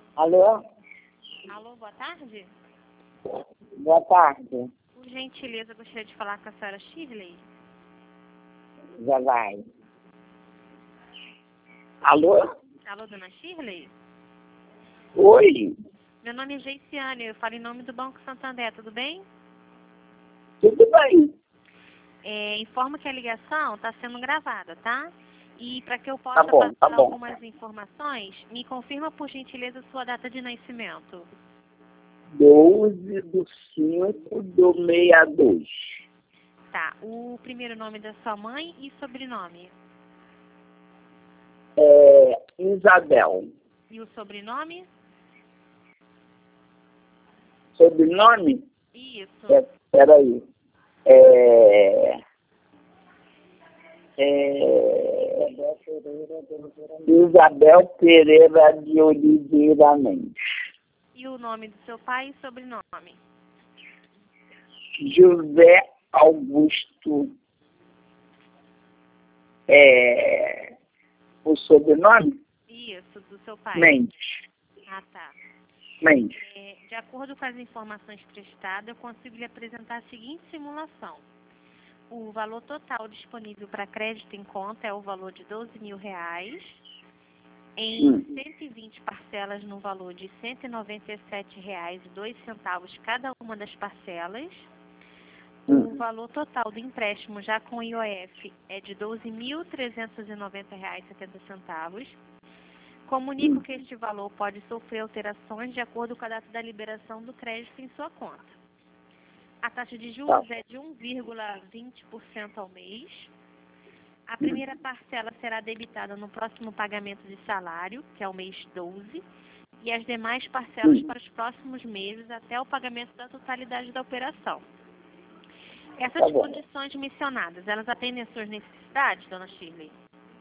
Alô? Alô, boa tarde. Boa tarde. Por gentileza, gostaria de falar com a senhora Shirley. Já vai. Alô? Alô, dona Shirley? Oi. Meu nome é Geiciane, eu falo em nome do Banco Santander, tudo bem? Tudo bem? Informo que a ligação está sendo gravada, tá? E para que eu Tá possa bom, tá passar bom. algumas informações, me confirma, por gentileza, sua data de nascimento. 12/5/62. Tá, o primeiro nome da sua mãe e sobrenome. Isabel. E o sobrenome? Sobrenome? Isso. Peraí. Isabel Pereira de Oliveira Mendes. E o nome do seu pai e sobrenome? José Augusto. O sobrenome? Isso, do seu pai. Mendes. Ah, tá. Mendes. De acordo com as informações prestadas, eu consigo lhe apresentar a seguinte simulação. O valor total disponível para crédito em conta é o valor de R$12.000, em 120 parcelas no valor de R$ 197,02 cada uma das parcelas. O valor total do empréstimo já com IOF é de R$ 12.390,70. Comunico que este valor pode sofrer alterações de acordo com a data da liberação do crédito em sua conta. A taxa de juros é de 1,20% ao mês. A primeira parcela será debitada no próximo pagamento de salário, que é o mês 12, e as demais parcelas para os próximos meses até o pagamento da totalidade da operação. Essas condições mencionadas, elas atendem às suas necessidades, dona Shirley?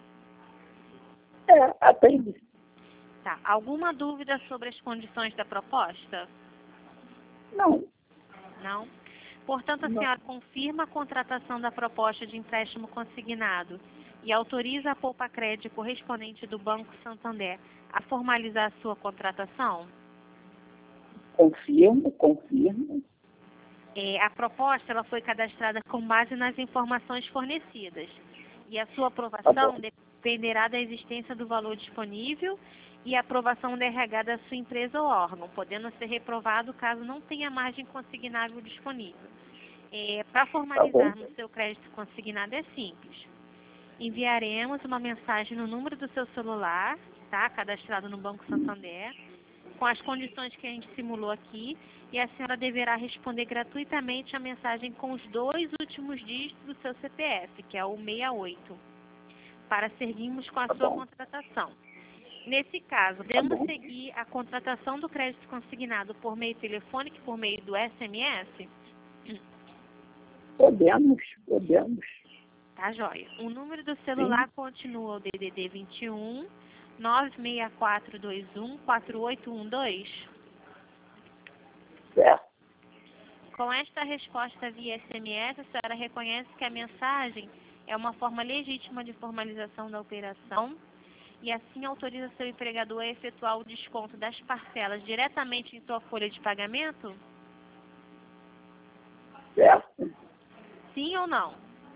Atende. Tá. Alguma dúvida sobre as condições da proposta? Não. Não? Portanto, a senhora confirma a contratação da proposta de empréstimo consignado e autoriza a Poupa-Crédito correspondente do Banco Santander a formalizar a sua contratação? Confirmo. A proposta ela foi cadastrada com base nas informações fornecidas e a sua aprovação dependerá da existência do valor disponível e a aprovação da RH da sua empresa ou órgão, podendo ser reprovado caso não tenha margem consignável disponível. Para formalizarmos seu crédito consignado é simples. Enviaremos uma mensagem no número do seu celular, tá, cadastrado no Banco Santander, com as condições que a gente simulou aqui, e a senhora deverá responder gratuitamente a mensagem com os 2 últimos dígitos do seu CPF, que é o 68, para seguirmos com a sua contratação. Nesse caso, podemos seguir a contratação do crédito consignado por meio telefônico e por meio do SMS? Podemos. Tá, joia. O número do celular continua o DDD 21 96421 4812. Certo. Com esta resposta via SMS, a senhora reconhece que a mensagem é uma forma legítima de formalização da operação e assim autoriza seu empregador a efetuar o desconto das parcelas diretamente em sua folha de pagamento? Certo. Sim ou não?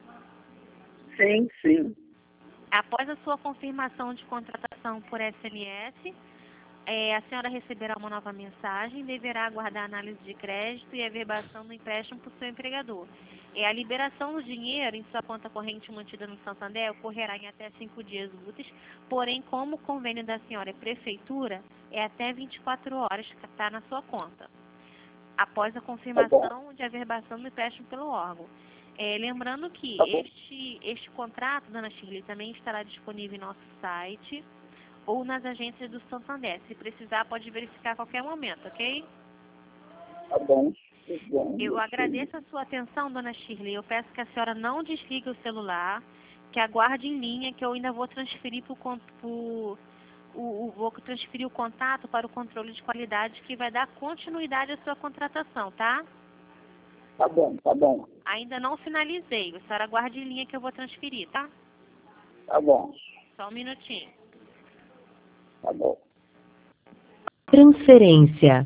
Sim. Após a sua confirmação de contratação por SMS, a senhora receberá uma nova mensagem e deverá aguardar a análise de crédito e a verbação do empréstimo por seu empregador. A liberação do dinheiro em sua conta corrente mantida no Santander ocorrerá em até 5 dias úteis, porém, como o convênio da senhora é prefeitura, é até 24 horas que está na sua conta, após a confirmação de averbação do empréstimo pelo órgão. Lembrando que este contrato, dona Shirley, também estará disponível em nosso site ou nas agências do Santander. Se precisar, pode verificar a qualquer momento, ok? Tá bom. Eu agradeço a sua atenção, dona Shirley. Eu peço que a senhora não desligue o celular, que aguarde em linha, que eu ainda vou transferir vou transferir o contato para o controle de qualidade, que vai dar continuidade à sua contratação, tá? Tá bom. Ainda não finalizei. A senhora aguarde em linha que eu vou transferir, tá? Tá bom. Só um minutinho. Tá bom. Transferência.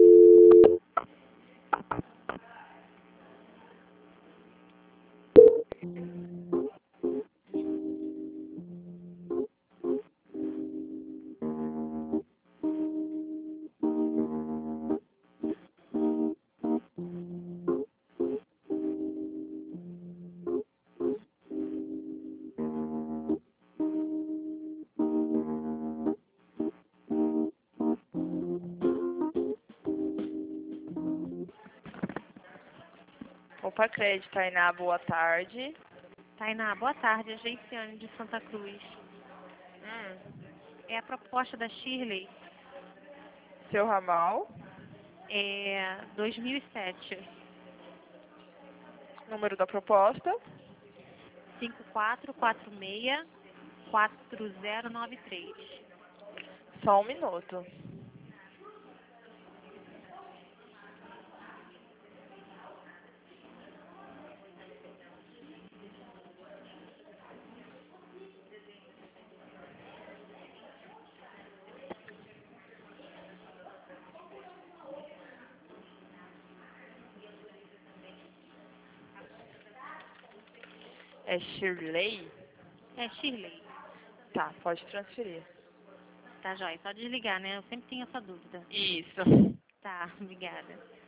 Opa, Crédito, Tainá, boa tarde. Tainá, boa tarde, a Geiciane de Santa Cruz. É a proposta da Shirley, Seu ramal, é 2007, número da proposta. 5446-4093. Só um minuto. É Shirley? É Shirley. Tá, pode transferir. Tá, joia. Só desligar, né? Eu sempre tenho essa dúvida. Isso. Tá, obrigada.